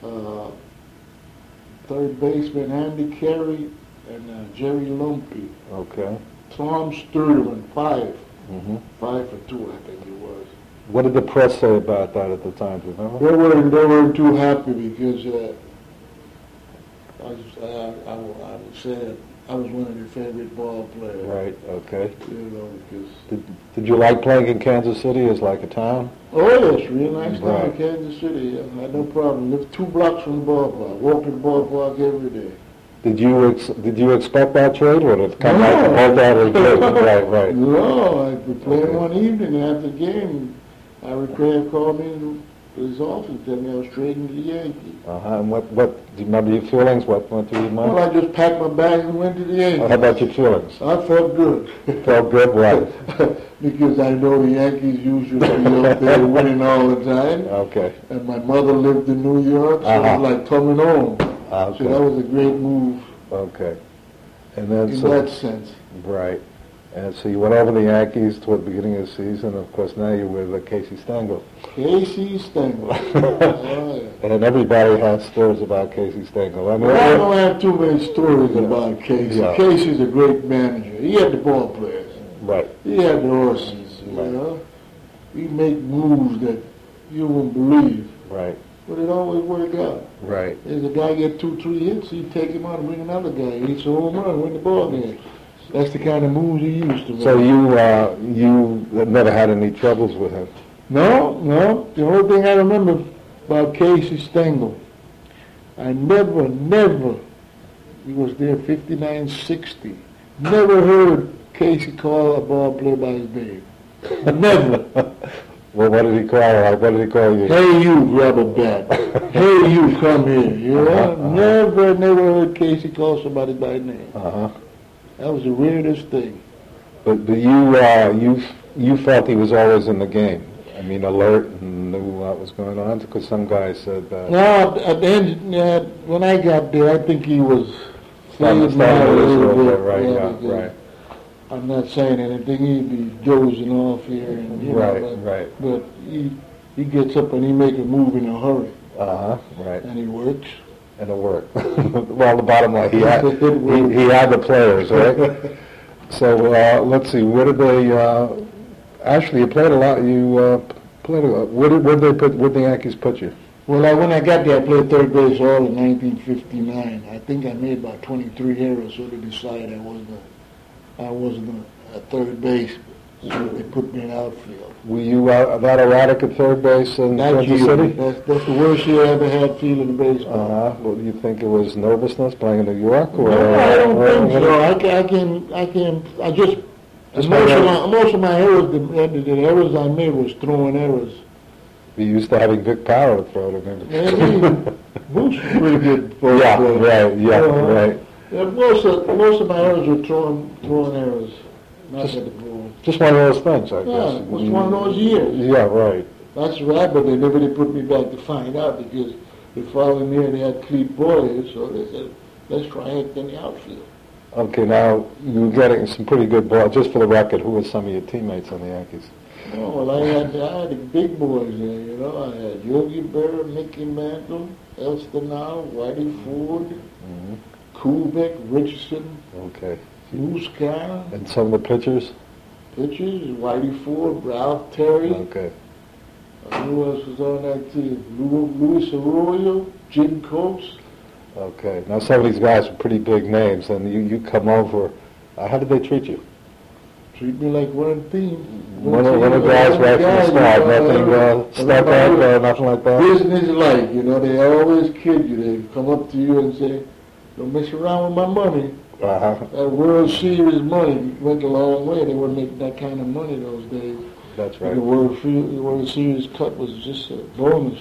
uh, third baseman Andy Carey, and Jerry Lumpy. Okay. Tom Sterling, 5. Mm-hmm. 5 for 2, I think it was. What did the press say about that at the time? Do you remember? They weren't too happy because I would say I was one of their favorite ball players. Right. Okay. You know, because Did you like playing in Kansas City as like a town? oh yes, real nice town, Right. Kansas City. I had no problem. Lived 2 blocks from the ballpark. Walked to the ballpark every day. Did you expect that trade, or did it come No. out all that or did? Right. Right. No, I was playing Okay. one evening after the game. Ira Craft called me to his office and told me I was trading to the Yankees. And what do you remember your feelings? What went through your mind? Well, I just packed my bags and went to the Yankees. How about your feelings? I felt good. Felt good, right? Because I know the Yankees usually be up there winning all the time. Okay. And my mother lived in New York, so it was like coming home. Okay. So that was a great move Okay. And then in that sense. right. And so you went over the Yankees toward the beginning of the season. Of course, now you're with Casey Stengel. Casey Stengel. Oh, yeah. And everybody has stories about Casey Stengel. I mean, Well, I don't have too many stories about Casey. Yeah. Casey's a great manager. He had the ball players. right. He had the horses. Right. You know, he make moves that you wouldn't believe, Right. but it always worked out. Right. There's a guy get 2-3 hits, he'd take him out and bring another guy. He hits a home run, win the ball game. That's the kind of moves he used to make. So you never had any troubles with him? No. The only thing I remember about Casey Stengel, I never, he was there 59-60, never heard Casey call a ball player by his name. Never. Well, what did he call you? What did he call you? Hey, you, grab a bat. Hey, you, come here. You know? Never heard Casey call somebody by name. Uh-huh. That was the weirdest thing. But you felt he was always in the game. I mean, alert and knew what was going on, because some guys said that. No, at the end, when I got there, I think he was Starting fading out a to lose little bit. right, because right. I'm not saying anything. He'd be dozing off here, and you know, Right. But he gets up and he make a move in a hurry, Right. and he works. And it worked. Well, the bottom line, he had the players, right? So let's see, where did they? Actually, you played a lot. You played a lot. Where did the Yankees put you? Well, when I got there, I played third base all in 1959. I think I made about 23 errors, so they decided I wasn't a third base, so they put me in outfield. Were you that erratic at third base in That Kansas year, City? that's the worst year I ever had fielding baseball. Well, do you think it was nervousness playing in New York, or? No, I don't think so. I just most of my errors, the errors I made was throwing errors. You used to having Vic Power to throw to him. Maybe Bruce was pretty good for Yeah, right. Yeah, most of my errors were throwing errors. Not at the ball. Just one of those things, I Yeah, guess. it was one of those years. Yeah, right. That's right, but they never did put me back to find out because the following year they had Clete Boyer, so they said, let's try it in the outfield. Okay, now you were getting some pretty good ball. Just for the record, who were some of your teammates on the Yankees? Oh, well, I had the big boys there, you know. I had Yogi Berra, Mickey Mantle, Elstenau, Whitey Ford, Kubek, Richardson, Okay. Moose Carr, And some of the pitchers? pitchers, Whitey Ford, Ralph Terry. Okay. Who else was on that team? Luis Arroyo, Jim Coates. Okay. Now some of these guys are pretty big names, and you come over. How did they treat you? Treat me like one team. One of the guys right from the start. Nothing stuck up or nothing like that? Business like, you know, they always kid you. They come up to you and say, don't mess around with my money. Uh-huh. That World Series money went a long way. They weren't making that kind of money those days. That's right. The World Series cut was just a bonus.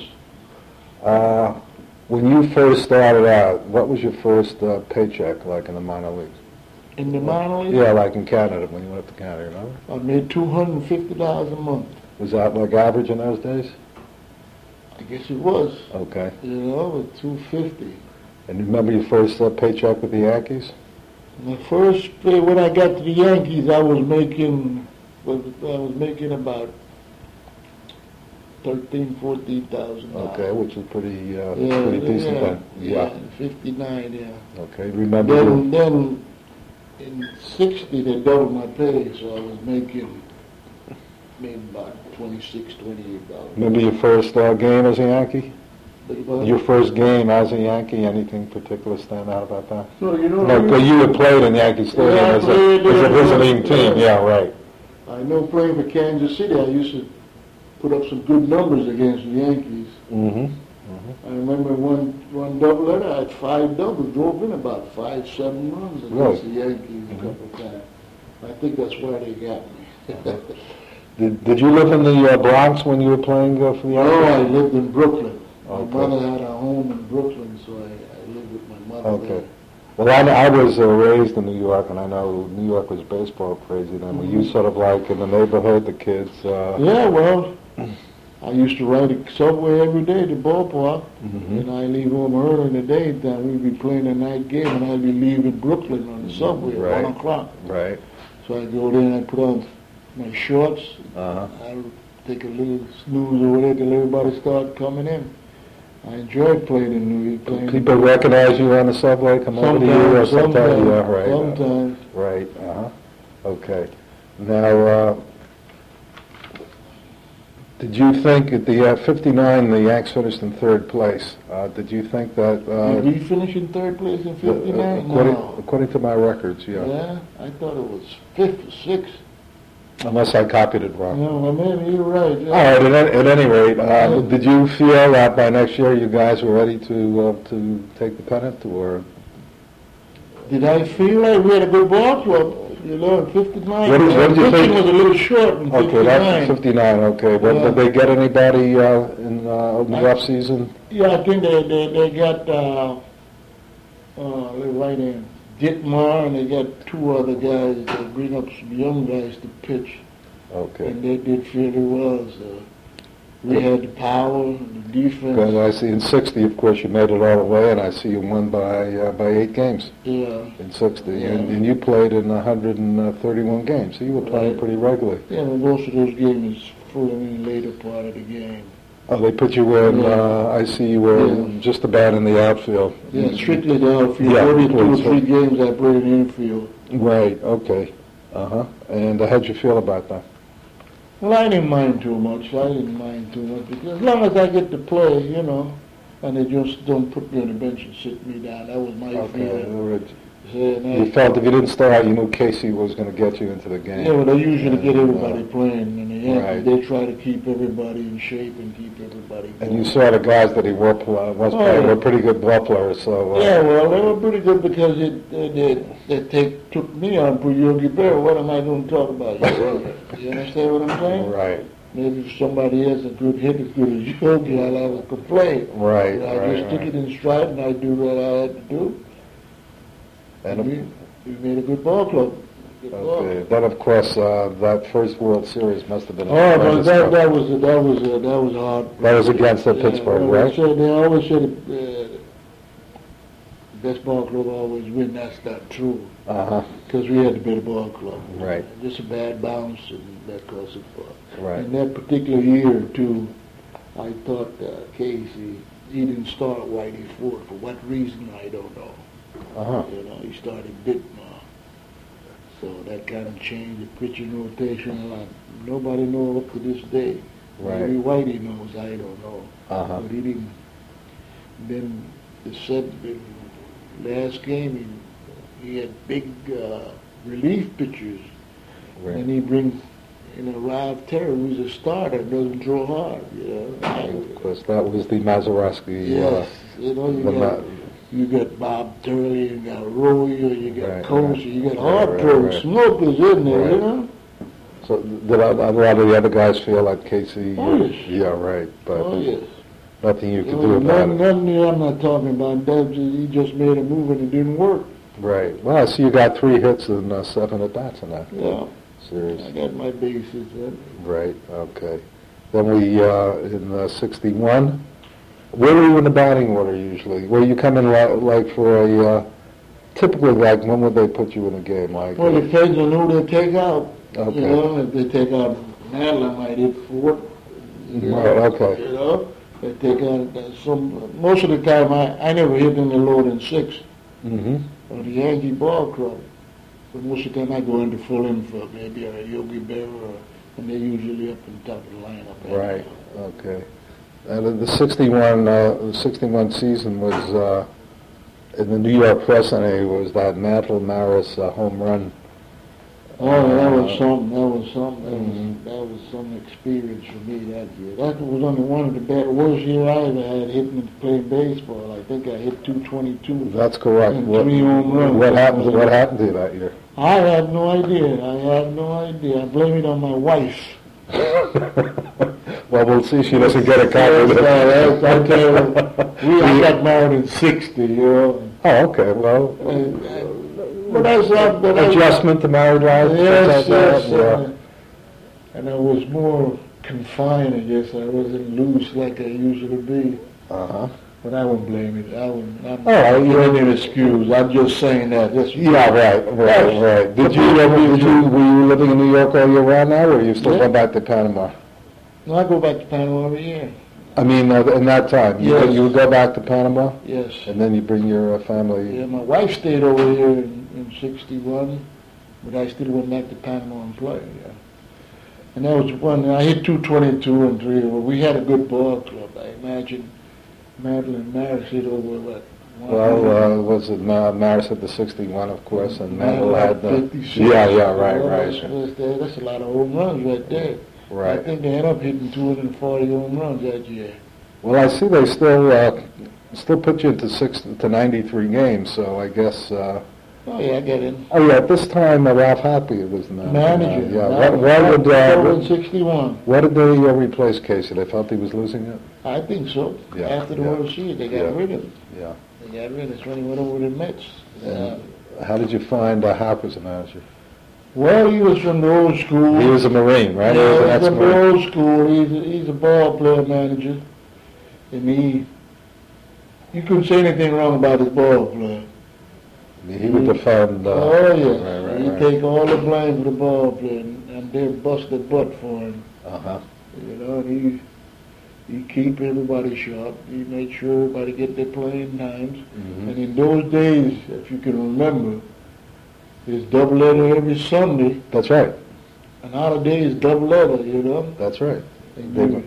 When you first started out, what was your first paycheck like in the minor leagues? In the minor league, Yeah, like in Canada, when you went up to Canada, remember? I made $250 a month. Was that like average in those days? I guess it was. Okay. You know, with $250. And you remember your first paycheck with the Yankees? My first pay, when I got to the Yankees, I was making about $14,000. Okay, which is pretty decent then. Yeah, 59, yeah. Okay, remember. Then in 60 they doubled my pay, so I was making maybe about $26, $28. Remember your first game as a Yankee? But Your first game as a Yankee, anything particular stand out about that? so, you know, No, you had played in Yankee Stadium Yeah, I as played a there, visiting team. yeah. Yeah, right. I know playing for Kansas City, I used to put up some good numbers against the Yankees. Mm-hmm. I remember one doubleheader, I had 5 doubles, drove in about 5-7 runs against the Yankees a couple of times. I think that's why they got me. Did you live in the Bronx when you were playing for the Yankees? No, I lived in Brooklyn. Okay. My mother had a home in Brooklyn, so I lived with my mother Okay. there. Well, I was raised in New York, and I know New York was baseball crazy then. Were you sort of like in the neighborhood, the kids? Yeah, well, I used to ride the subway every day to ballpark, and I leave home early in the daytime. We'd be playing a night game, and I'd be leaving Brooklyn on the subway Right. at 1 o'clock. Right. So I'd go there and I'd put on my shorts. Uh-huh. I'd take a little snooze over there till everybody started coming in. I enjoyed playing in New York. playing People recognize you on the subway, come over to you, or sometimes? Yeah, right. Sometimes. Right. Uh-huh. Okay. Now, did you think at the 59 the Yanks finished in third place? Did you think that? Did we finish in third place in 59? According to my records, yeah. Yeah, I thought it was 5th or 6th. Unless I copied it wrong. No, maybe you're right. Yeah. All right. At any rate, did you feel that by next year you guys were ready to take the pennant, or? Did I feel like we had a good ball club? You know, in 59. What did you pitching think? was a little short in 59. Okay, that's 59. Okay, but Yeah. did they get anybody in the off season? Yeah, I think they got the right hand Ditmar, and they got 2 other guys. They bring up some young guys to pitch, Okay. and they did fairly well. So we had the power, the defense. Because I see in 60, of course, you made it all the way, and I see you won by 8 games Yeah, in 60, Yeah. and you played in 131 games, so you were playing Right. pretty regularly. yeah. But most of those games full in the later part of the game. Oh, they put you in. Yeah. I see you were Yeah. just about in the outfield. Yeah, strictly the outfield. Yeah, Only 2 or please. 3 games I played in the infield. Right. Okay. And how'd you feel about that? Well, I didn't mind too much. Because as long as I get to play, you know, and they just don't put me on the bench and sit me down. That was my Okay. feeling. You felt if you didn't start, you knew Casey was going to get you into the game. Yeah, well, they usually get everybody playing, and the Yankees, Right. they try to keep everybody in shape and keep everybody going. And you saw the guys that he was playing were pretty good ball players. So Yeah, well, they were pretty good because they took me on for Yogi Berra. What am I going to talk about? You understand what I'm saying? Right. Maybe if somebody has a good hit as good as Yogi, I'll have a complaint. Right. But I just took it in stride and I do what I had to do. And We made a good ball club. Good ball. okay. Then of course that first World Series must have been. Oh, but tremendous that cup. was hard. That was against Pittsburgh, well, right? They always say the best ball club always win. That's not true because we had the better ball club. Right. Just a bad bounce and that caused it. Right. In that particular year too, I thought Casey he didn't start Whitey Ford for what reason I don't know. You know, he started Ditmar. So that kind of changed the pitching rotation a lot. Nobody knows up to this day. Right. Maybe Whitey knows, I don't know. But he didn't. Then the last game, he had big relief pitchers. Right. And he brings, Ralph Terry, who's a starter, doesn't throw hard, Of course, that was the Mazeroski. Yes. You got Bob Turley, you got Royer, you got Right, Kosher, right. you got Right, Hartrell, right. smokers in there, Right. So did a lot of the other guys feel like Casey? Oh, yes. Yeah, right. But Oh, yes. nothing you could do about it. Nothing I'm not talking about. He just made a move and it didn't work. Right. Well, I see you got 3 hits and 7 at bats in that Yeah. series. I got my bases in. Right. Okay. Then we in 61. Where were you in the batting order usually? Were you coming like for a typically like when would they put you in a game? Like Well, it depends on who they take out. Okay. If they take out Nadler, I might hit 4th. Right, okay. You know, that they got most of the time I never hit any lower than 6 Mm-hmm. on the Yankee ball club. But most of the time I go into full in for maybe a Yogi Berra, and they're usually up in top of the lineup. Right. Okay. And the 61 season was in the New York press. Anyway, was that Mantle Maris home run. Oh, that was something. That was some experience for me that year. That was only one of the worst years I ever had hitting playing baseball. I think I hit 222. That's correct. And 3 home runs. What happened to you that year? I have no idea. I blame it on my wife. Well, we'll see. She doesn't get a copy of it. I tell you, I got married in 60, you know. Oh, okay. Well, But that's adjustment to married life. Yes, yes. Yeah. And I was more confined, I guess. I wasn't loose like I usually be. Uh-huh. But I wouldn't blame it. I'm not giving an excuse. I'm just saying that. Right. Were you living in New York all year round now, or are you still going back to Panama? No, I go back to Panama every year. I mean, in that time, yes. You would go back to Panama? Yes. And then you bring your family? Yeah, my wife stayed over here in 61, but I still went back to Panama and play, yeah. And that was one, I hit 222 and 3. Well, we had a good ball club. I imagine Madeline Maris hit over, what? Was it Maris had the 61, of course, and Mantle had the 56. Right. That's a lot of home runs right there. Right. I think they ended up hitting 240 home runs that year. Well, I see they still put you into 93 games, so I guess. Oh yeah, I get in. Oh yeah, at this time Ralph Happy was the manager. What 61. What did they replace Casey? They felt he was losing it. I think so. Yeah. After the World Series, they got rid of him. Yeah. They got rid of him. That's when he went over to the Mets. How did you find Hack as a manager? Well, he was from the old school. He was a Marine, right? Yeah, he was from the old school. He's a ball player manager. And you couldn't say anything wrong about his ball player. He would defend. Oh, yes. He'd take all the blame for the ball player, and they'd bust their butt for him. Uh-huh. You know, and he keep everybody sharp. He made sure everybody get their playing times. Mm-hmm. And in those days, if you can remember, there's doubleheader every Sunday. That's right. And holiday is doubleheader, you know. That's right. And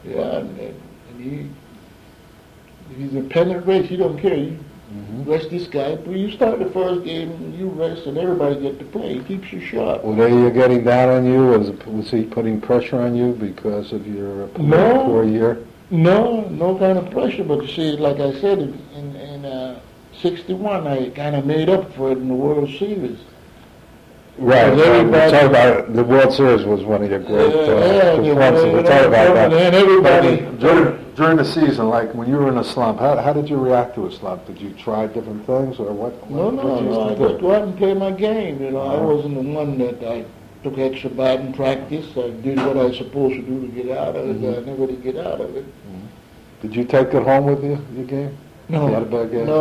he's a pennant race. He don't care. You rest this guy. When you start the first game, you rest, and everybody get to play. He keeps you sharp. Were they getting down on you? Was he putting pressure on you because of your poor year? No kind of pressure. But you see, like I said, in 61, I kind of made up for it in the World Series. Right. Talk about the World Series was one of your great performances. We'll talk about that. And everybody during the season, like when you were in a slump, how did you react to a slump? Did you try different things, or what? No. I just go out and play my game. You know, I wasn't the one that I took extra batting practice. I did what I was supposed to do to get out of it. I never did get out of it. Did you take it home with you, your game? No. You had a bad game?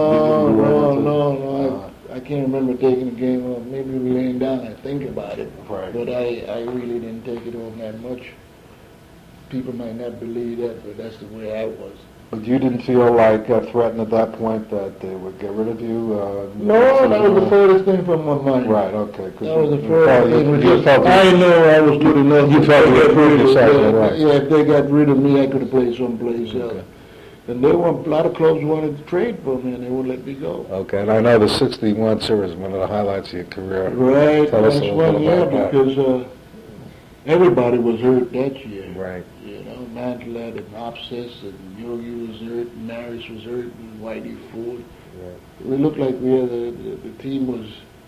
No. I can't remember taking the game off. Maybe we laying down. I think about it. Right. But I really didn't take it home that much. People might not believe that, but that's the way I was. But you didn't feel like threatened at that point that they would get rid of you? No, that was the furthest thing from my mind. Right, okay. That was the furthest thing. I know I was good enough. You felt you proved yourself, right? Yeah, if they got rid of me, I could have played someplace else. And a lot of clubs wanted to trade for me, and they wouldn't let me go. Okay, and I know the 61 series, one of the highlights of your career. Right, Tell us a little bit about that. Because everybody was hurt that year. Right. You know, Mantle had an abscess, and Yogi was hurt, and Maris was hurt, and Whitey Ford. Right. We looked like the team was,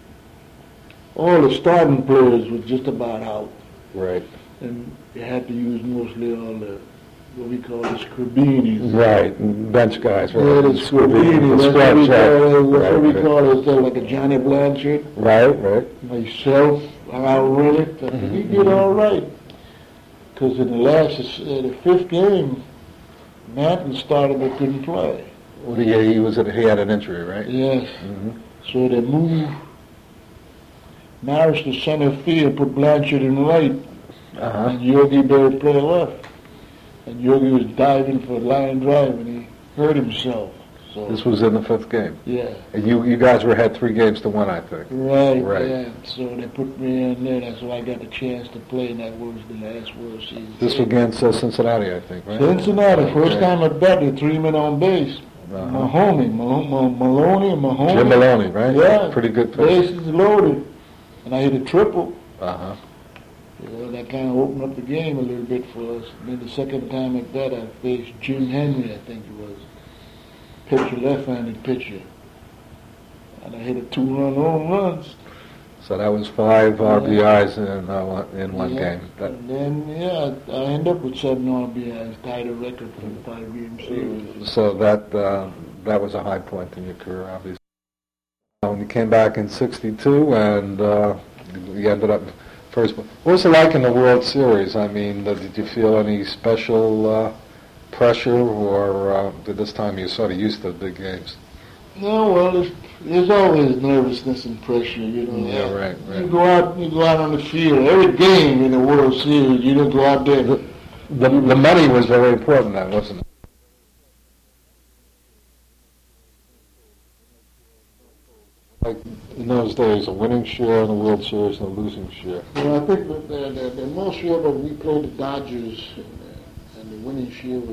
all the starting players was just about out. Right. And you had to use mostly all the, what we call the Scribinis. Right, bench guys. Right. Yeah, the Scribinis. That's what we call it, like a Johnny Blanchard. Right. Myself, I'll run it. We did all right. Because in the fifth game, Mantle started but couldn't play. Well, he had an injury, right? Yes. Mm-hmm. So they moved Maris to center field, put Blanchard in right, and Yogi Berra play left. and Yogi was diving for a line drive, and he hurt himself. So This was in the 5th game. yeah. And you guys had 3-1, I think. Right, Right. yeah. So they put me in there. That's why I got the chance to play, and that was the last World Series. This was against Cincinnati, I think, right? Cincinnati, Right, first right. time at bat, the 3 men on base. Uh-huh. Maloney and Mahoney. Jim Maloney, right? Yeah. Pretty good pitcher. Bases loaded. And I hit a triple. Uh-huh. That kind of opened up the game a little bit for us. And then the second time at bat, I faced Jim Henry, I think it was. Pitcher, left-handed pitcher. And I hit a 2-run home runs. So that was 5 RBIs in one Yeah. game. That, And then, I ended up with 7 RBIs, tied a record for the 5-game series. so that was a high point in your career, obviously. When you came back in '62 and you ended up first. What was it like in the World Series? I mean, did you feel any special pressure, or did this time you sort of used to the big games? No, well, there's always nervousness and pressure, Yeah, right. You go out on the field. Every game in the World Series, you don't go out there. The money was very important then, wasn't it? Like in those days, a winning share in the World Series and a losing share. Well, I think the most year that we played the Dodgers, and the winning share was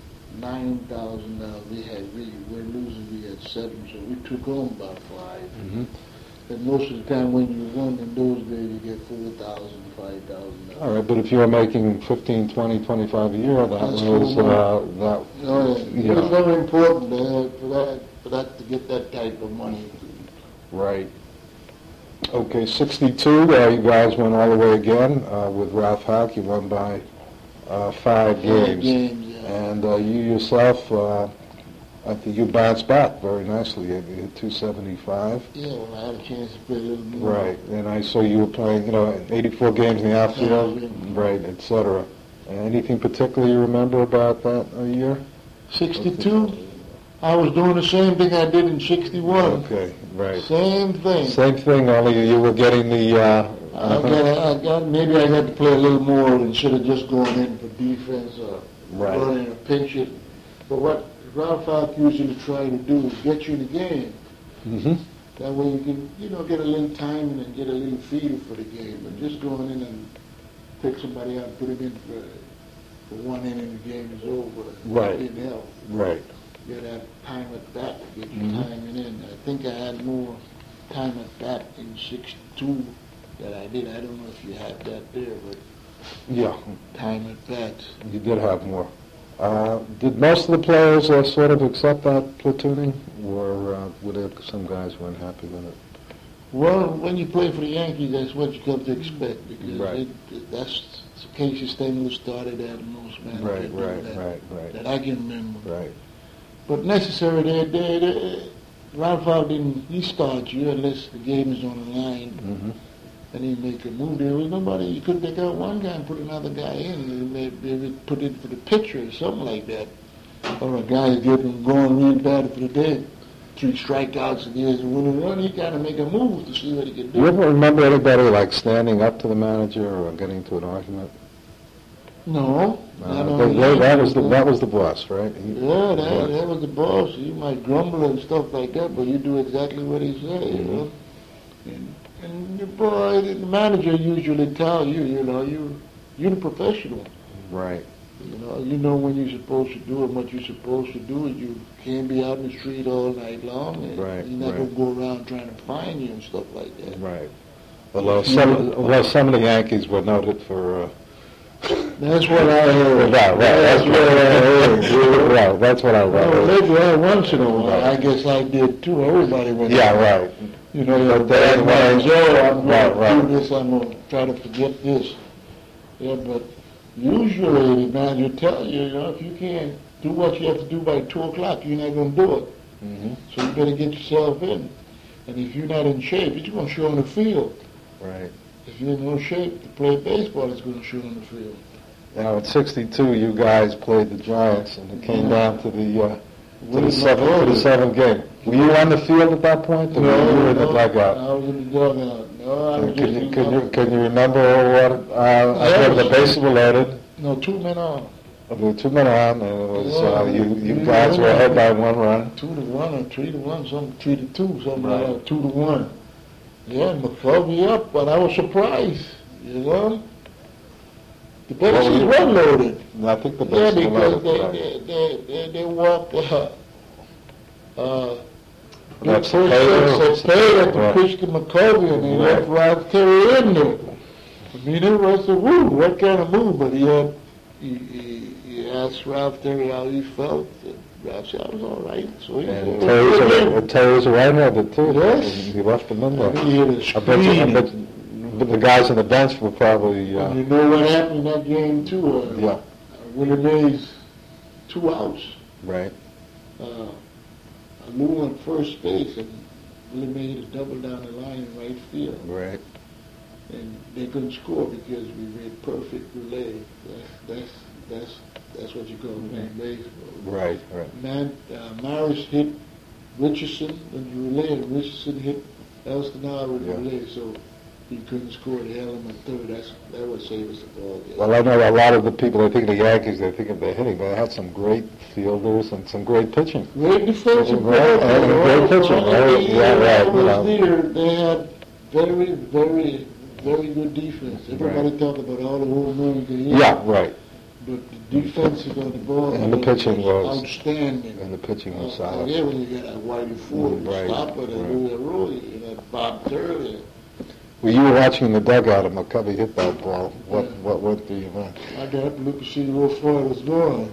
$9,000. We were losing, we had 7, so we took home about 5. Mm-hmm. And most of the time when you won in those days, you get $4,000, $5,000. All right, but if you were making 15, 20, 25 a year, that That's was Oh, yeah. It was very important for that to get that type of money. Right. Okay, 62, you guys went all the way again with Ralph Houck. You won by 5 games. Yeah. And you yourself, I think you bounced back very nicely. You hit 275. Yeah, well, I had a chance to play a little more. Right, and I saw you were playing, 84 games in the outfield, Yeah. right, et cetera. Anything particular you remember about that year? 62, I was doing the same thing I did in 61. Okay, right. Same thing. Same thing, only you were getting the... Maybe I got to play a little more instead of just going in for defense or Right. going in a pinch it. But what Ralph Houck usually try to do is get you in the game. Mm-hmm. That way you can, get a little timing and get a little feel for the game. But just going in and pick somebody out and put him in for one inning, the game is over. Right. It didn't help. Right. You got to have time at bat to get your Mhm. timing in. I think I had more time at bat in 62 than I did. I don't know if you had that there, but Yeah, time at bat. you did have more. Did most of the players sort of accept that platooning, or were there some guys who weren't happy with it? Well, when you play for the Yankees, that's what you come to expect because Right. that's Casey Stengler started that most managers Right. that I can remember. Right. But necessary, Ralph Houck didn't, he starts you unless the game is on the line Mm-hmm. and he make a move. There was nobody, you couldn't take out one guy and put another guy in. Maybe put in for the pitcher or something like that. Or a guy getting going real bad for the day. 3 strikeouts and he has a winning run. He kind of make a move to see what he can do. You ever remember anybody like standing up to the manager or getting into an argument? No. That was the boss, right? Yeah, that was the boss. You might grumble and stuff like that, but you do exactly what he said, And the boy, the manager usually tell you, you're the professional. Right. You know when you're supposed to do and what you're supposed to do. You can't be out in the street all night long. And Right, you're not right. going to go around trying to find you and stuff like that. Right. Although some of the Yankees were noted for... That's what I heard. Right. That's what I heard. Right, that's what I Well, read. maybe once in a while. I guess I did too. Everybody went. Yeah, right. But then I'm right. going to do this. I'm going to try to forget this. Yeah, but usually the manager tell you, if you can't do what you have to do by 2 o'clock, you're not going to do it. Mm-hmm. So you better get yourself in. And if you're not in shape, it's going to show on the field. Right. If you're in no shape to play baseball, it's going to show on the field. Now, in '62, you guys played the Giants, and it came down to the seventh game. Were you on the field at that point, or were you in the dugout? I was in the dugout. No, I was Can you remember what? I remember the bases were loaded. No, 2 men on. There were 2 men on, and it was, you Yeah, guys were ahead by 1 run. 2-1 or 3-1, something 3-2, something Right. like that, 2-1. Yeah, McCovey up, but I was surprised. You know, the bases were loaded. I think the Yeah, best were because loaded. they walked. That's First Cepeda to Right. pitch to McCovey, and they Right. left Ralph Terry in there. I mean, it was a move. What kind of move? But he asked Ralph Terry how he felt. And Ralph said, I was all right. So he And said, Terry was a right-hander, too. Yes. He left him in and there. he hit a I bet screen. but the guys on the bench were probably, And you know what happened in that game, too? yeah, Willie Mays, 2 outs. right, Lou on first base, and Willie Mays hit a double down the line in right field. right. And they couldn't score because we made perfect relay. That's what you call playing baseball. Right. Maris hit Richardson in the relay, and Richardson hit Elstenauer in the Yeah. relay, so he couldn't score. They held him at third. That would save us the ball game. Well, I know a lot of the people, they think of the Yankees, they think of their hitting, but they had some great fielders and some great pitching. Great defensive Right, play. and great pitching. Right, yeah, right, you know. There, they had very, very, very good defense. Everybody Right. talk about all the home runs they hit. Yeah, right. But the defense on the ball And the pitching was- outstanding. And the pitching was solid. Yeah, when you got a Whitey Ford, Right, Stopper, and right. Louis Arroyo, you got Bob Turley. Well, you were watching in the dugout and McCovey hit that ball. What went through your mind? I got up to look to see where far it was going.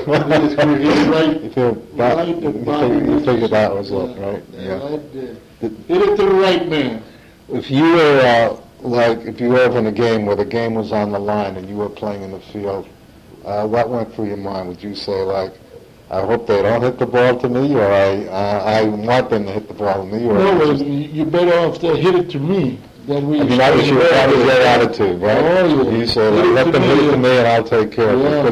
He hit right, You feel that, right at Bobby you figured that was Richardson. up, right? Yeah. Right there. Hit it to the right man. If you were, if you were ever in a game where the game was on the line and you were playing in the field, what went through your mind? Would you say, like, I hope they don't hit the ball to me, or I want them to hit the ball to me? Or No, well, you're better off to hit it to me. That that was your attitude, right? Oh, yeah. You said, Hit it let to them me, hit it to yeah. me and I'll take care of it. Yeah. But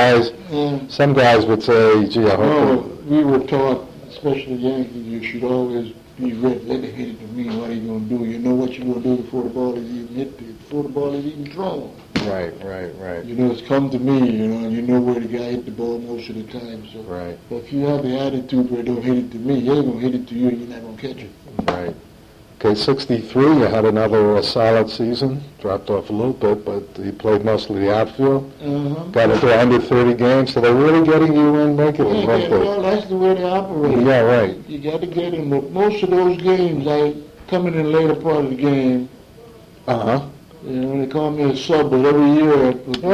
Yeah. some guys would say, gee, I No, hope we were taught, especially Yankees, you should always be ready. Let it hit it to me. What are you going to do? You know what you're going to do before the ball is even hit, before the ball is even thrown. Right. You know, it's come to me, you know, and you know where the guy hit the ball most of the time. So, Right. But if you have the attitude where don't hit it to me, he ain't going to hit it to you and you're not going to catch it. Right. Okay, 63, you had another solid season. Dropped off a little bit, but you played mostly the outfield. Got into under 30 games, so they're really getting you in regularly, Yeah, weren't they? well, that's the way they operate. Yeah, right. You got to get in. But most of those games, I coming in the later part of the game. Uh-huh. You know, they call me a sub, but every year,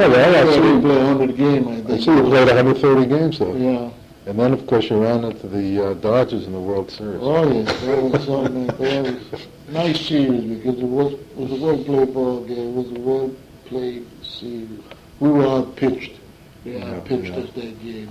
I see. they play 100 a game, I I think. see you played 130 games, though. Yeah. And then, of course, you ran into the Dodgers in the World Series. Oh, yes. That was something. That was a nice series because it was a well-played ball game. It was a well-played series. We were outpitched. They outpitched us that game.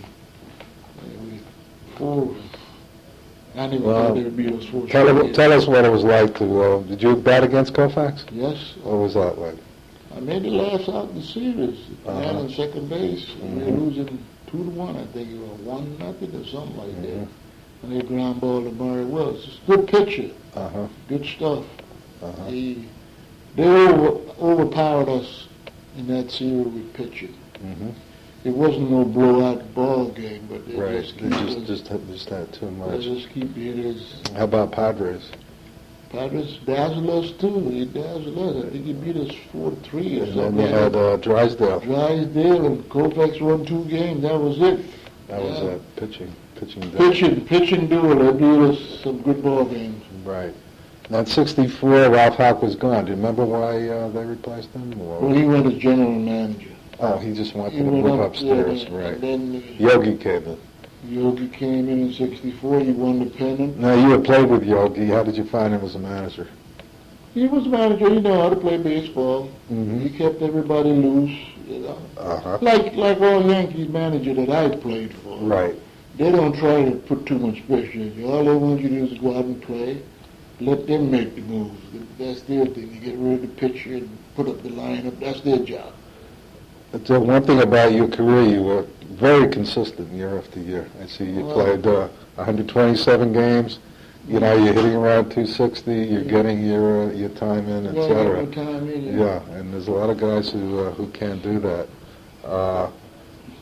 I didn't even thought they would beat us 4 Tell us what it was like to, did you bat against Koufax? Yes. What was that like? I made the last out in the series. Man on second base. We were losing 2-1, I think it was 1-0 or something like that. And they ground ball to Murray Wells. It's a good pitcher. Uh-huh. Good stuff. Uh-huh. They overpowered us in that series with pitching. Mm-hmm. It wasn't no blowout ball game, but they Right. just They keep just had too they much. just keep hitters. How about Padres? Padres dazzled us too. He dazzled us. I think he beat us 4-3 or And something. then you had Drysdale. Drysdale and Koufax won 2 games. That was it. That was Yeah. it. Pitching. Pitching duel. They beat us some good ball games. Right. Now, in 64, Ralph Houk was gone. Do you remember why they replaced him? Well, he went as general manager. Oh, he just went He to the went move up, upstairs, yeah, right. and then Yogi came in. Yogi came in 64. He won the pennant. Now, you had played with Yogi. How did you find him as a manager? He was manager. He knew how to play baseball. Mm-hmm. He kept everybody loose. You know, Uh-huh. like all Yankees manager that I played for. Right. They don't try to put too much pressure on you. All they want you to do is go out and play. Let them make the moves. That's their thing. You get rid of the pitcher and put up the lineup. That's their job. But one thing about your career, you were very consistent year after year. I see you played 127 games. You know, you're hitting around 260. You're getting your time in, et cetera. Time in, Yeah, and there's a lot of guys who can't do that.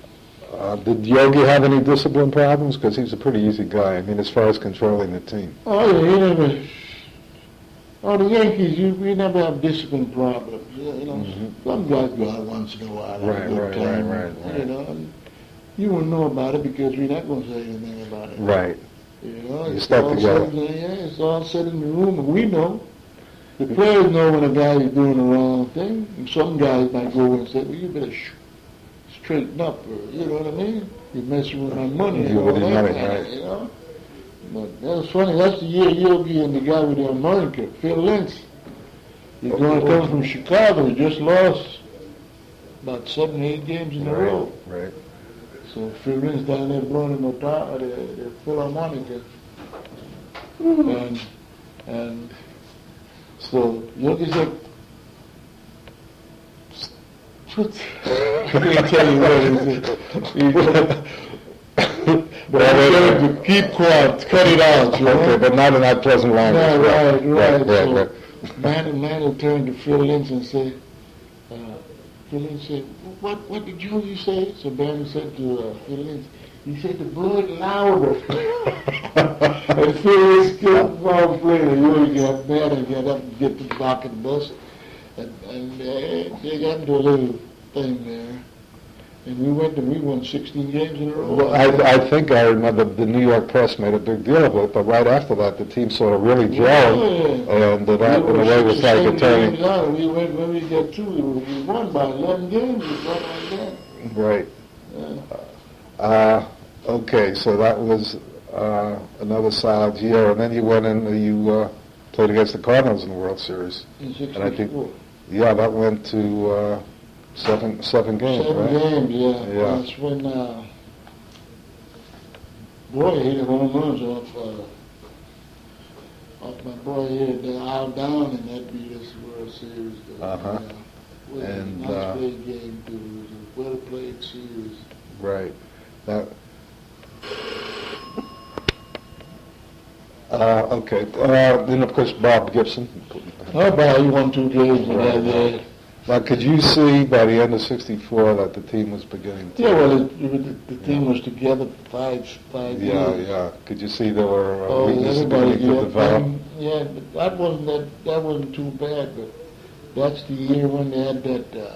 Did Yogi have any discipline problems? Because he's a pretty easy guy. I mean, as far as controlling the team. Oh, yeah, he never. Oh, the Yankees, we never have discipline problems. You know, some guys go out once in a while. Right. You know, and you won't know about it because we're not going to say anything about it. Right. You know, You it's stuck all together. it's all said in the room, and we know. The players know when a guy is doing the wrong thing. And some guys might go and say, well, you better straighten up, or, you know what I mean? You're messing with my money. You're with his money, kind of, right. you know? But that was funny. That's the year Yogi and the guy with the harmonica, Phil Lentz. He's going to come from Chicago. He just lost about 7, 8 games in a row. Right. So Phil Lentz down there blowing the Philharmonica. And so Yogi said, I can't tell you what he said. Keep quiet, cut it out. You know? Okay, but not in that pleasant language. Right. So Manny turned to Phil Lynch and said, Phil Lynch said, what did Yogi say? So Manny said to Phil Lynch, he said to blow it louder. And Phil Lynch kept on playing. Yogi got mad and got up and get the back of the bus. And they got into a little thing there. And we won 16 games in a row. Well, I think I remember the New York press made a big deal of it, but right after that, the team sort of really gelled, and that in a way was like a turning. When we got two, we won by 11 games or something like that. Right. Yeah. Okay, so that was another solid year, and then you went in, you played against the Cardinals in the World Series. In 64. And I think, yeah, that went to seven games, 7 right? games, yeah. Yeah. That's when, boy, hit a home runs off my boy here, Al Down, and that beat us the World Series. Uh-huh. It was And, a nice played game, too. It was a well-played series. Right. That. Okay. Then of course Bob Gibson. Oh, boy, he won 2 games in that year. Now, could you see by the end of '64 that the team was beginning to? Yeah, well, the team was together for five years. Yeah. Could you see there were weaknesses everybody beginning to develop? Yeah, but that wasn't too bad. But that's the year when they had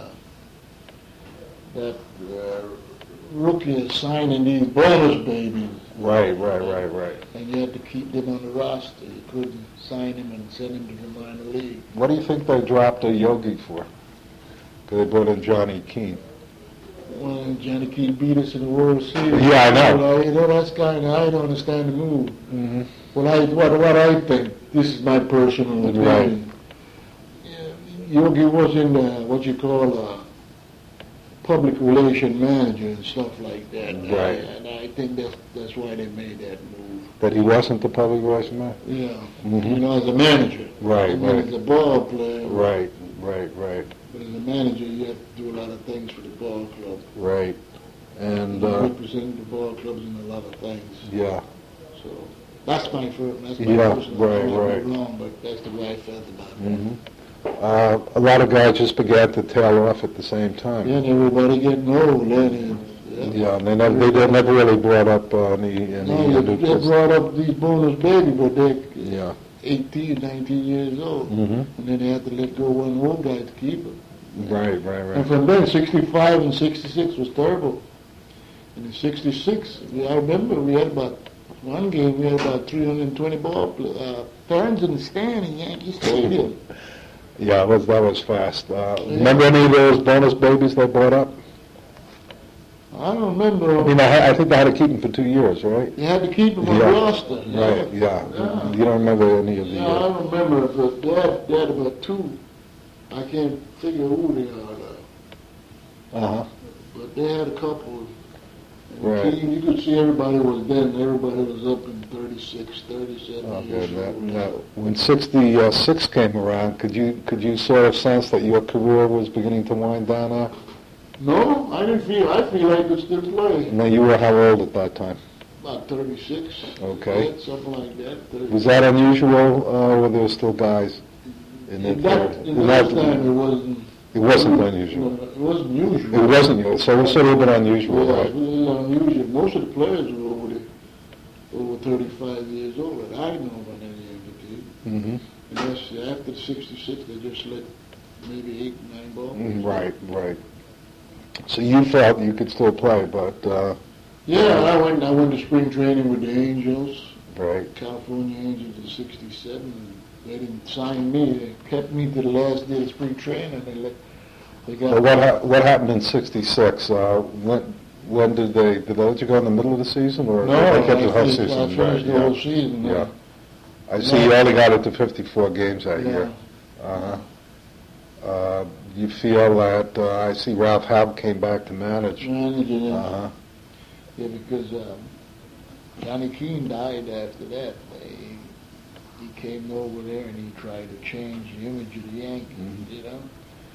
that rookie signing these bonus babies. Right. And you had to keep them on the roster. You couldn't sign him and send him to the minor league. What do you think they dropped a Yogi for? Because they brought in Johnny Keane. Well, Johnny Keane beat us in the World Series. Yeah, I know. You know, that's kind of, I don't understand the move. Mm-hmm. Well, what I think, this is my personal opinion. Right. Yogi was in what you call a public relation manager and stuff like that. Right. And I think that's why they made that move. That he wasn't the public relation man? Yeah. Mm-hmm. You know, as a manager. Right. As a ball player. Right. But as a manager, you have to do a lot of things for the ball club. Right. And you represent the ball clubs in a lot of things. Yeah. So that's my personal. Right. Wrong, but that's the way I felt about it. Mm-hmm. A lot of guys just began to tail off at the same time. Yeah, and everybody getting old. Yeah, and they never really brought up any they brought up these bonus babies, but they're 18, 19 years old. Mm-hmm. And then they had to let go one old guy to keep them. Right. And from then, 65 and 66 was terrible. And in 66, I remember we had about 320 ball fans in the stand in Yankee Stadium. Yeah, that was fast. Remember any of those bonus babies they brought up? I don't remember. I mean, I think they had to keep them for 2 years, right? They had to keep them on the roster. Right, yeah. You don't remember any of the... Yeah, I remember. But they had about 2. I can't figure who they are. Uh-huh. But they had a couple. Right. You could see everybody was up in 36, 37 years old. Now, when 66 came around, could you sort of sense that your career was beginning to wind down now? No, I didn't feel. I feel I could still play. Now, you were how old at that time? About 36. Okay. Yeah, something like that. 36. Was that unusual, or were there still guys in that time it wasn't. It wasn't unusual. No, it wasn't usual. It wasn't usual, so it was a little bit unusual, Yeah, right? it was unusual. Most of the players were over 35 years old that I know of on any of the team. Mm-hmm. And that's after the 66, they just let maybe 8, 9 balls. Right, right. So you felt you could still play, but Yeah, I went to spring training with the Angels, right. California Angels in '67. And they didn't sign me. They kept me to the last day of spring training. They got. But what happened in '66? When did they let you go in the middle of the season, or No, they kept the whole I season? finished the Right, whole season. yeah. I see you only got it to 54 games that Yeah. year. You feel that I see Ralph Hab came back to manage. Managing it. Uh-huh. Yeah, because Johnny Keane died after that. He came over there and he tried to change the image of the Yankees, you know.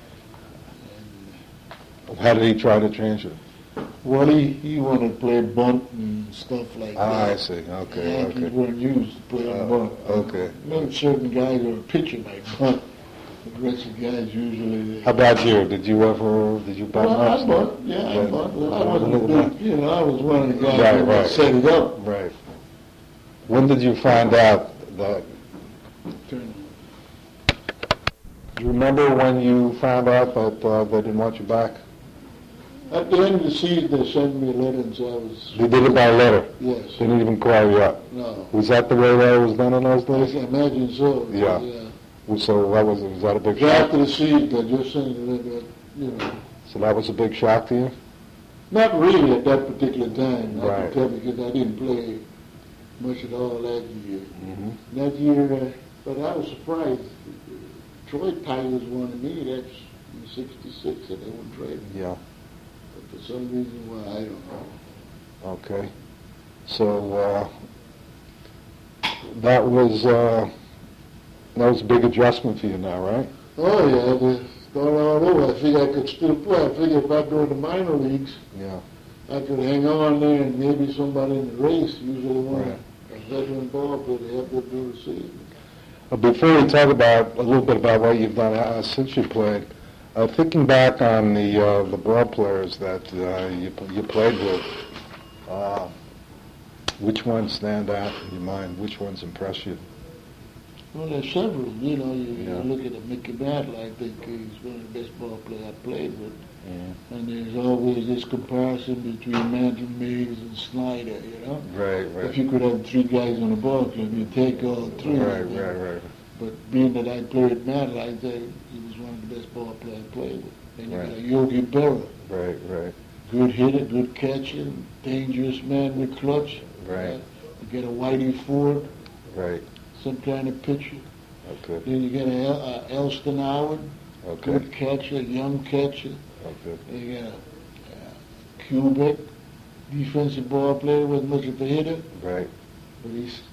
And, How did he try to change it? well, he wanted to play bunt and stuff like that. I see. Okay, The Yankees okay. weren't used to playing bunt. Okay. Maybe certain guys are a pitcher like bunt. The rest of the guys usually. How about you? Did you bunt Well, much? I bunt. Yeah, I bunt. Well, I wasn't a big, you know, I was one of the guys Right, that would right. set it up. Right. When did you find out that? Turn. Do you remember when you found out that they didn't want you back? At the end of the season, they sent me a letter and said I was. They did it by letter. Yes. They didn't even call you up. No. Was that the way that was done in those I days? can imagine so. Yeah. So was that a big shock? After the season, I just sent a letter, you know. So that was a big shock to you? Not really at that particular time, I Right. can tell, because I didn't play much at all that year. Mm-hmm. That year, but I was surprised. Detroit Tigers wanted me, that's in '66, and they wouldn't trade me. Yeah. But for some reason why, I don't know. Okay. So that was a big adjustment for you now, right? Oh yeah, I was going all over. I figured I could still play. I figured if I go to the minor leagues, Yeah. I could hang on there and maybe somebody in the race, usually one Right. a veteran ball player, they have to do the season. Before we talk about a little bit about what you've done since you played, thinking back on the ball players that you played with, which ones stand out in your mind? Which ones impress you? Well, there's several. You know, Yeah. you look at Mickey Mantle, I think he's one of the best ball players I played with. Yeah. And there's always this comparison between Mantle, Mays, and Snyder, you know? Right, If you could have three guys on the ball club, you take all three. Right. But being that I played with Mantle, I said he was one of the best ball players I played with. Then you Right. got Yogi Berra, Right. good hitter, good catcher, dangerous man with clutch. Right. You get a Whitey Ford, Right. some kind of pitcher. Okay. Then you get a Elston Howard, Okay. good catcher, young catcher. Okay. Then you got a Kubrick, defensive ball player, wasn't much of a hitter, Right. but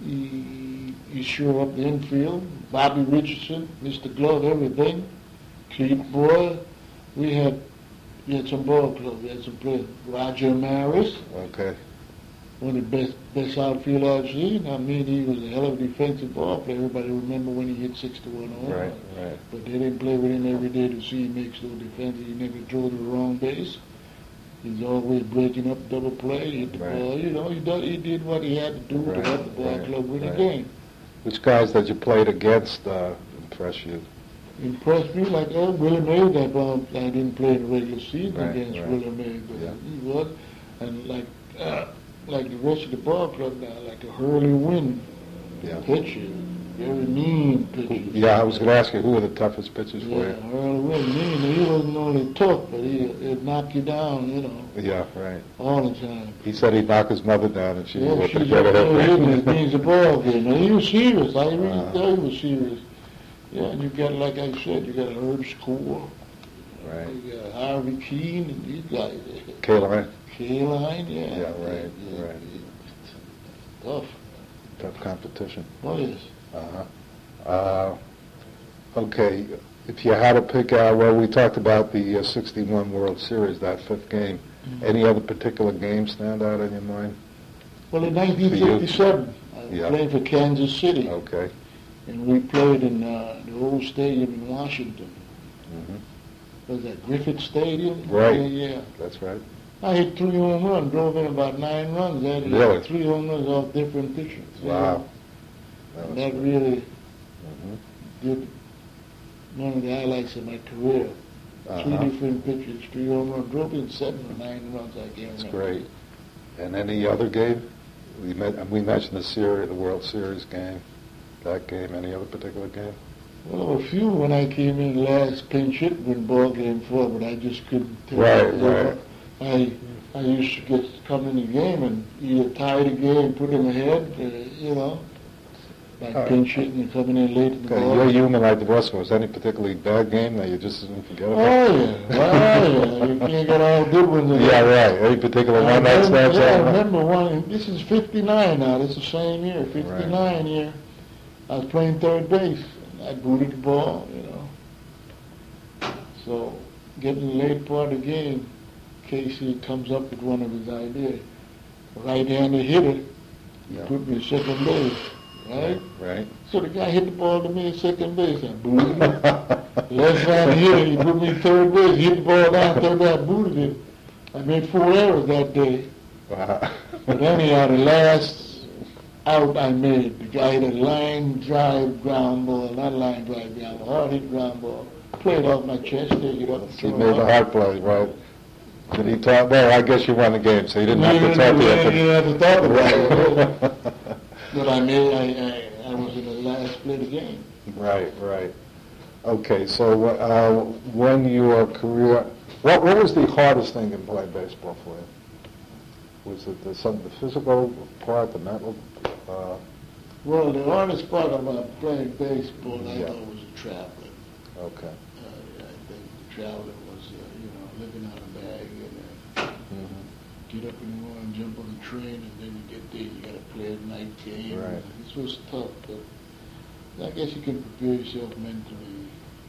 he sure up the infield. Bobby Richardson, Mr. Glove, everything. Cleat Boy. We had some ball clubs. We had some players. Roger Maris, Okay. one of the best outfield I've seen. I mean, he was a hell of a defensive ball player. Everybody remember when he hit 61 home Right. run. Right. But they didn't play with him every day to see he makes no defense. He never drove to the wrong base. He's always breaking up double play, hit the Right. ball. You know, he did what he had to do Right, to help the ball right, club win right. the game. Which guys that you played against impress you? Impressed me like Willie Mays. I didn't play in the regular season Right, against right. Willie Mays, but Yeah. he was. And like the rest of the ball club now, like a Hurley Wynn Yeah. pitcher, very mean pitcher. Yeah, I was going to ask you who were the toughest pitchers for Yeah, Hurley Wynn mean. He wasn't only tough, but he'd knock you down, you know, you. Yeah, right. all the time. He said he'd knock his mother down and she Yeah, would she's get up there hitting it. his knees the ball game. And he was serious. I really Uh-huh. thought he was serious. Yeah, and you got, like I said, you got Herb Score, Right. you got Harvey Keene, and these guys. Kaline. Kaline, yeah. Yeah, right, right. Tough. Tough competition. Oh, yes. Okay, if you had to pick out, well, we talked about the 61 World Series, that fifth game. Any other particular game stand out in your mind? Well, in 1957, Yeah. I played for Kansas City, Okay. and we played in the old stadium in Washington. Mhm. was that Griffith Stadium? Right. Yeah. That's right. I hit 3 home runs, drove in about 9 runs. That Really? 3 home runs off different pitchers. Wow. And that really Mhm. did one of the highlights of my career. 3 different pitchers, 3 home runs, drove in 7 or 9 runs. I can't That's remember. great. And any other game? We mentioned the series, the World Series game. That game. Any other particular game? Well, a few when I came in last pinch hit when ball game 4, but I just couldn't tell. Right. I used to come in the game and either tie the game, put them ahead, like pinch hitting and coming in late in the Okay, ball. you're human like the rest of us. Any particularly bad game that you just didn't forget about? Oh yeah. You can't get all good ones. In Yeah, there. right. Any particular one that stands I out? remember one. This is 59 now. This is the same year, 59 year. I was playing third base. I booted the ball, So, getting the late part of the game, Casey comes up with one of his ideas. Right-handed hitter, Yeah. put me at second base, right? Right. So the guy hit the ball to me at second base. I booted him. Left-handed hitter, he put me at third base, hit the ball down third base, I booted him. I made 4 errors that day. Wow. But anyhow, the last out I made, the guy hit a line drive ground ball, not line drive ground, a hard hit ground ball. Played off my chest, take it up and He throw it made the out. hard play, right? Did he talk? Well, I guess you won the game, so you didn't have to talk to You him. didn't have to talk about it. But I was in the last play of the game. Right. Okay, so when your career, what was the hardest thing in playing baseball for you? Was it the physical part, the mental? Well, the hardest part about playing baseball, I Yeah. thought, was the traveling. Okay. I think the traveling was, living out a bag and Mm-hmm. get up in the morning, jump on the train, and then you get there, you got to play a night game. Right. This was tough, but I guess you can prepare yourself mentally.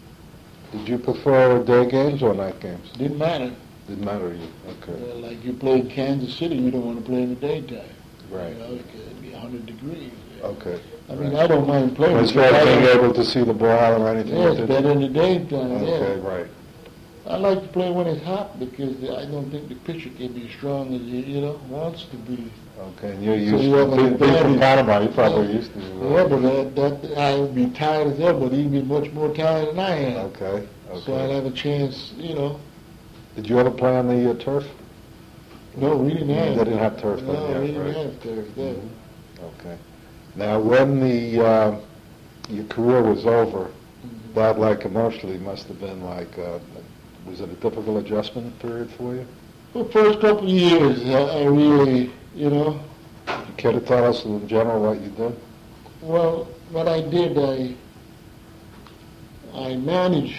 Did you prefer day games or night games? Didn't matter. Didn't matter to you. Okay. Like you play in Kansas City, you don't want to play in the daytime. Right. It could be 100 degrees. Okay. I mean, I don't mind playing. As far as being able to see the ball or anything? Yeah, like it's that? better in the daytime, Okay, yeah. right. I like to play when it's hot because I don't think the pitcher can be as strong as he, wants to be. Okay, and you're So used you to have an being from advantage. Panama. You're probably used to. Yeah, but that I would be tired as hell, but he'd be much more tired than I am. Okay. So I'd have a chance, Did you ever play on the turf? No, we didn't have. They didn't have turf then, No, yeah, we didn't right. have turf then. Okay. Now, when your career was over, that emotionally must have been was it a difficult adjustment period for you? For the first couple of years, I really, You care to tell us in general what you did? well, what I did, I managed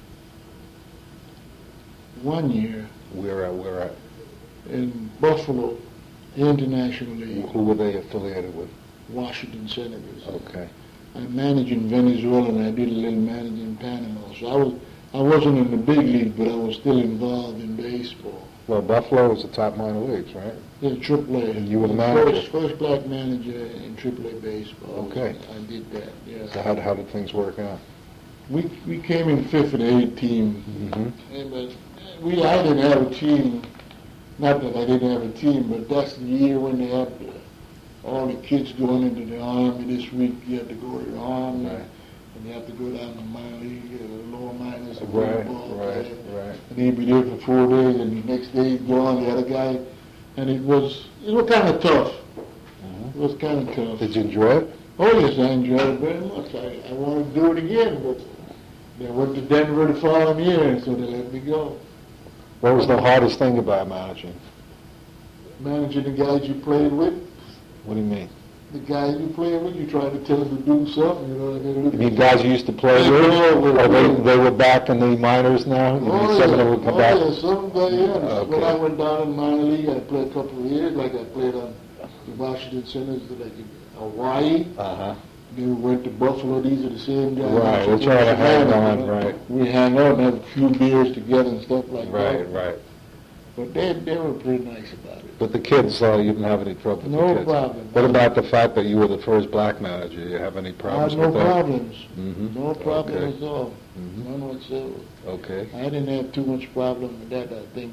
one year Where at? in Buffalo, International League, Who were they affiliated with? Washington Senators. Okay. I managed in Venezuela and I did a little managing in Panama. So I wasn't in the big league, but I was still involved in baseball. Well, Buffalo was the top minor leagues, right? Yeah, AAA. And you were the manager? First black manager in AAA baseball. Okay. I did that, yeah. So how did things work out? We came in fifth of the 8 team. Mm-hmm. And, I didn't have a team. Not that I didn't have a team, but that's the year when they had all the kids going into the Army. This week you have to go to the Army, Right. and you have to go down to minor league, lower minors, and Right, ball. right. And he'd be there for 4 days, and the next day he'd go on the other guy. And it was kind of tough. It was kind of tough. Did you enjoy it? Oh, yes, I enjoyed it very much. I wanted to do it again, but they went to Denver the following year, so they let me go. What was the hardest thing about managing? Managing the guys you played with, What do you mean? the guys you played with, you try to tell them to do something, You mean guys you used to play Yeah, with? yeah, Or they were back in the minors now? You mean some of them would come back? yeah, some guys, yeah. Okay. When I went down in minor league, I played a couple of years, like I played on the Washington Senators, like in Hawaii. Uh-huh. Then we went to Buffalo, these are the same guys. Right, we're trying to hang on, right. We hang out and have a few beers together and stuff like that. Right. But they were pretty nice about it. But the kids, you didn't have any trouble with the No kids? problem. What about the fact that you were the first black manager? You have any problems No with that? problems. Mhm. No problem Okay. at all. Mhm. None whatsoever. Okay. I didn't have too much problem with that. I think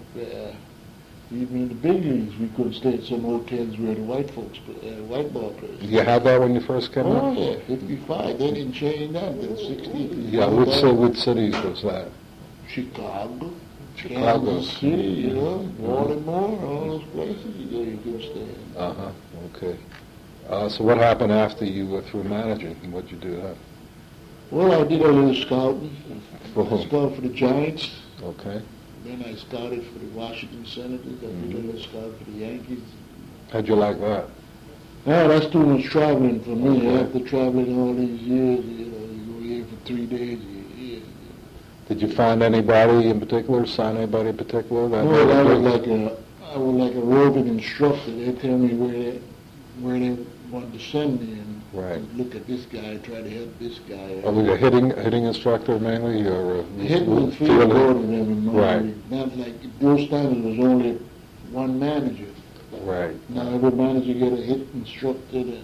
even in the big leagues, we couldn't stay at some hotels where the white folks, white ball players. You had that when you first came Oh up? yeah, 55. They didn't change that until 60. Yeah, which cities was that? Chicago, Chicago. Kansas City, you know, Baltimore, all those places you could stay. Uh-huh, okay. So what happened after you were through managing? What'd you do then? Well, I did a little scouting. For I whom? scouted for the Giants. Okay. Then I scouted for the Washington Senators. I did a little scout for the Yankees. How'd you like that? No, that's too much traveling for me. Okay. After traveling all these years, you know, you go here for 3 days, you're here. Did you find anybody in particular, sign anybody in particular? That Well, made I a was difference? like a roving instructor. They tell me where they wanted to send me, and Right. look at this guy, try to help this guy. Were you a hitting instructor mainly, or Hitting and field fielding? goaling every morning. Right. Not like those times it was only one manager. Right, Now every manager get a hit instructor and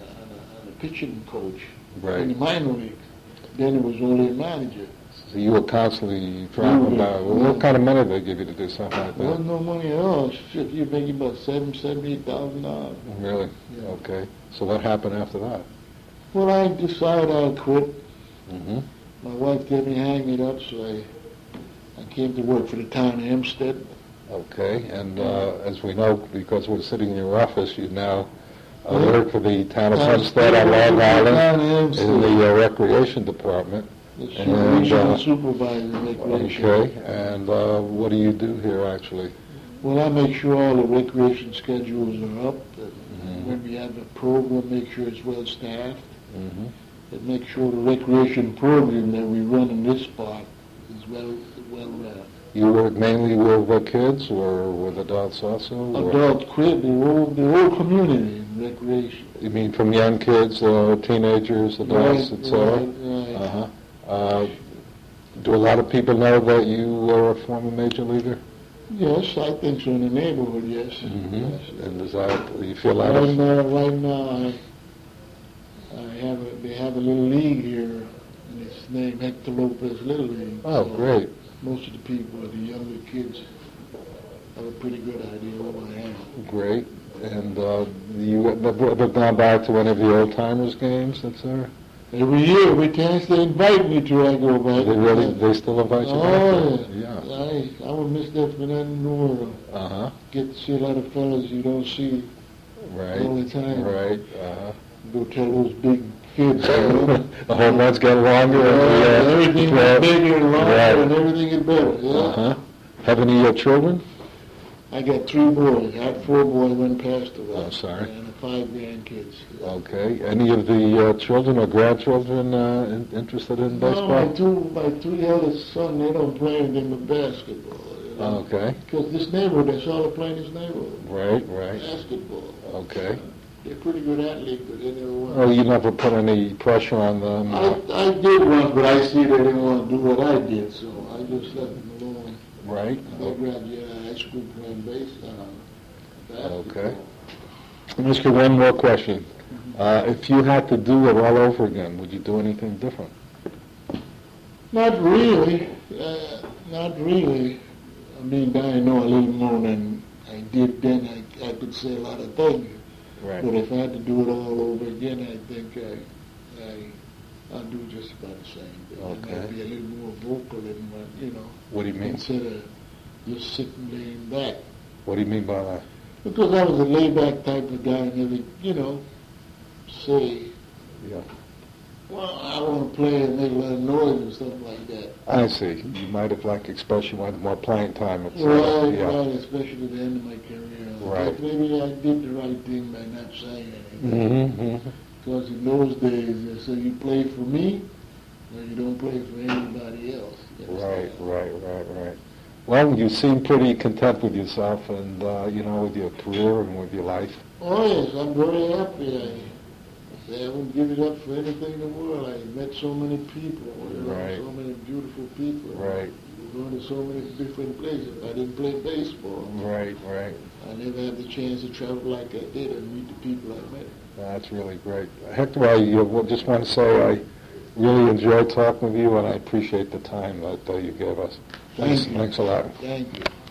a pitching coach. In the right. minor league, then it was only a manager. So you were constantly traveling about. Well, what kind of money did they give you to do something like There that? wasn't no money at all. Shit, you're making about $78,000. Really? Yeah. Okay. So what happened after that? Well, I decided I'd quit. Mm-hmm. My wife gave me hang it up, so I came to work for the town of Hempstead. Okay. And as we know, because we're sitting in your office, you now work for the town of Hempstead on Long Island in the recreation department. The And, regional supervisor of recreation. Okay. And what do you do here, actually? Well, I make sure all the recreation schedules are up. And Mhm. when we have a program, make sure it's well staffed. Mm-hmm. And make sure the recreation program that we run in this park is well run. You work mainly with kids or with adults also? or- Adult quit the whole community in recreation. You mean from young kids, teenagers, adults, Right, etc.? right. Uh-huh. Do a lot of people know that you were a former major leaguer? Yes, I think so. In the neighborhood, yes. Mm-hmm. Yes. And does that, you feel that? Right now, they have a little league here, and it's named Hector Lopez Little League. Oh, So great. Most of the people, the younger kids, have a pretty good idea what I am. Great. And you ever gone back to any of the old-timers games, etc.? Every year, every chance they invite me to, I go back. They still invite you back? Oh, there? Yeah. I would miss that for nothing in the world. Uh-huh. Get to see a lot of fellas you don't see Right. all the time. Right. Uh-huh. Go tell those big kids, you know. The home runs get longer. Everything yeah. is bigger and longer Right. and everything is better. Yeah. Uh-huh. Have any children? I got 3 boys. I had 4 boys when passed away. Oh, sorry. And 5 grandkids. Okay. Any of the children or grandchildren interested in No, baseball? my two eldest sons, they don't play anything but basketball. You know? Okay. Because this neighborhood, that's all they play in this neighborhood. Right. Basketball. Okay. They're pretty good athletes, but they never won. Oh, you never put any pressure on them? I did once, but I see they didn't want to do what I did, so I just left them alone. Right. I graduated high school playing basketball. Okay. Let me ask you one more question. If you had to do it all over again, would you do anything different? Not really. Not really. I mean, I know a little more than I did then. I could say a lot of things. Right. But if I had to do it all over again, I think I'll do just about the same thing. Okay. I might be a little more vocal and, What do you mean? instead of just sitting laying back. What do you mean by that? Because I was a laid-back type of guy, and every, say, Yeah. well, I want to play and make a lot of noise and stuff like that. I see. You might have expressed you wanted more playing time. Right, Yeah. right, especially at the end of my career. Right. But maybe I did the right thing by not saying anything. Mm-hmm. Because in those days, they say you play for me, or you don't play for anybody else. You Right. Well, you seem pretty content with yourself and, with your career and with your life. Oh, yes, I'm very happy. I wouldn't give it up for anything in the world. I met so many people, Right. so many beautiful people Right. who going to so many different places. I didn't play baseball. Right, right. I never had the chance to travel like I did and meet the people I met. That's really great. Hector, I just want to say I really enjoyed talking with you, and I appreciate the time that you gave us. Thank you. Thanks a lot. Thank you.